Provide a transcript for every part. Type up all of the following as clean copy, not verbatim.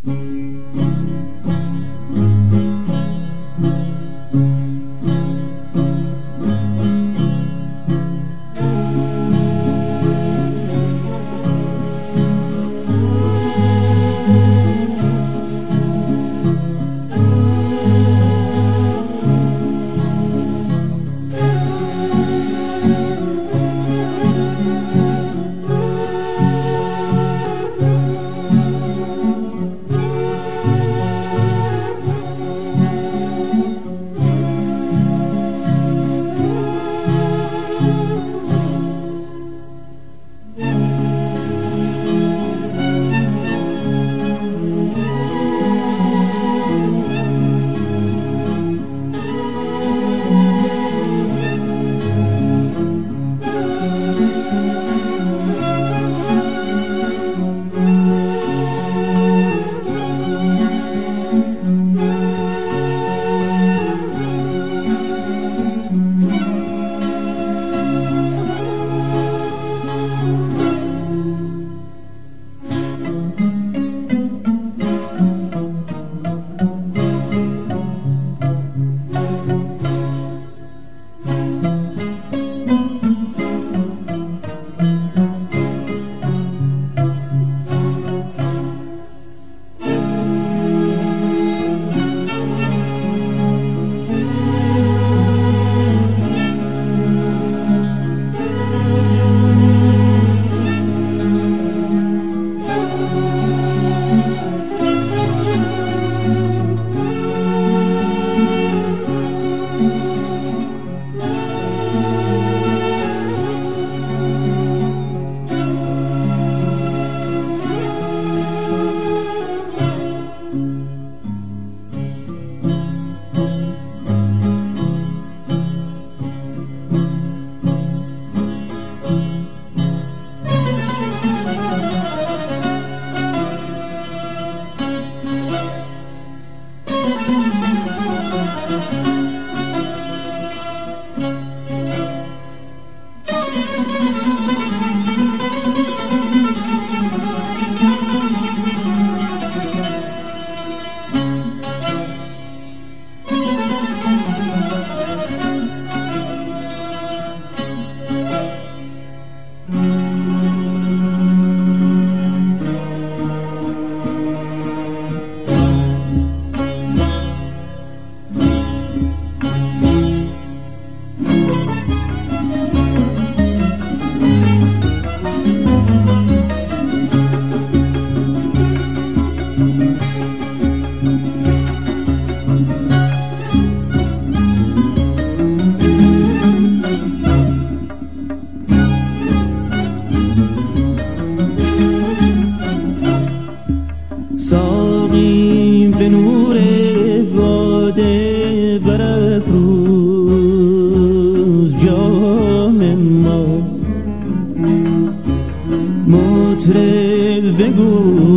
مطرب بگو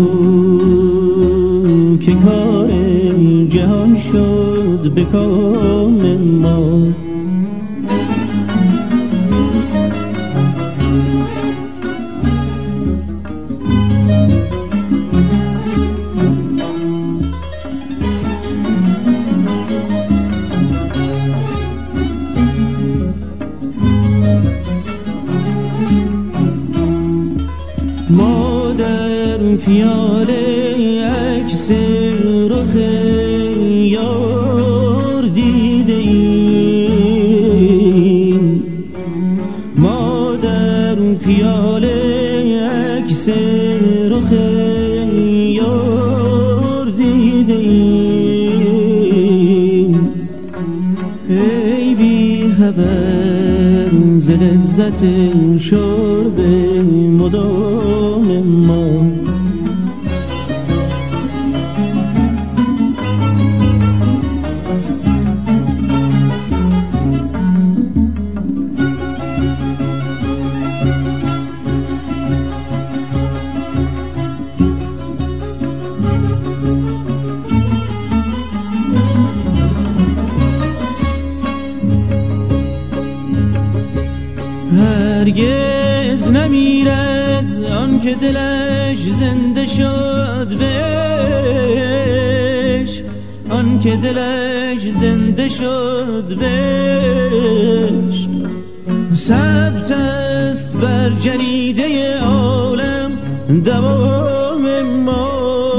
که کار جهان شد به کام ما. ما در پیاله عکس رخ یار دیده ایم، ما در پیاله عکس رخ یار دیده ایم. ای بی خبر ز لذت شرب مدام ما. هرگز نمیرد آن که دلش دلش زنده شد بهش، آن که دلش زنده شد بهش. ثبت است بر جریده عالم دوام ما،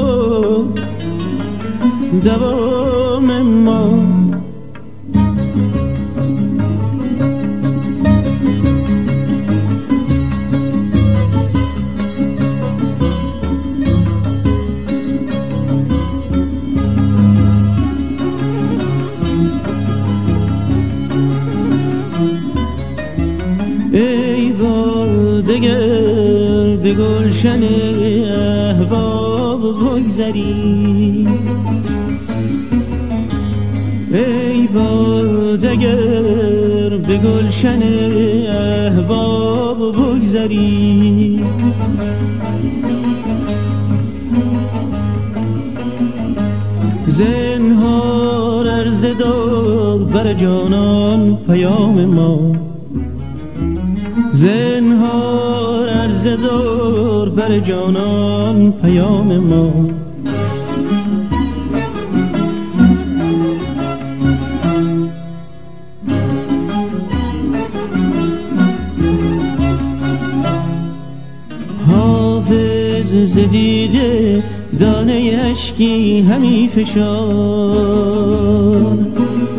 دوام ما. ای بادگر به گلشن احباب بگذری، ای بادگر به گلشن احباب بگذری. زنهار عرضه دار بر جانان پیام ما، زنهار عرضه دار بر جانان پیام ما. حافظ ز دیده دانه اشکی همی فشان،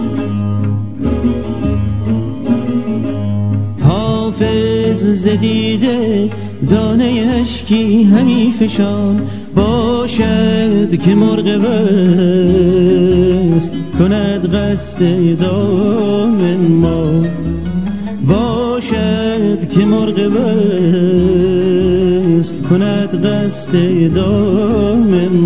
حافظ ز دیده دانه اشکی همی فشان. باشد که مرغ وصل کند قصد دام ما، باشد که مرغ وصل کند قصد دام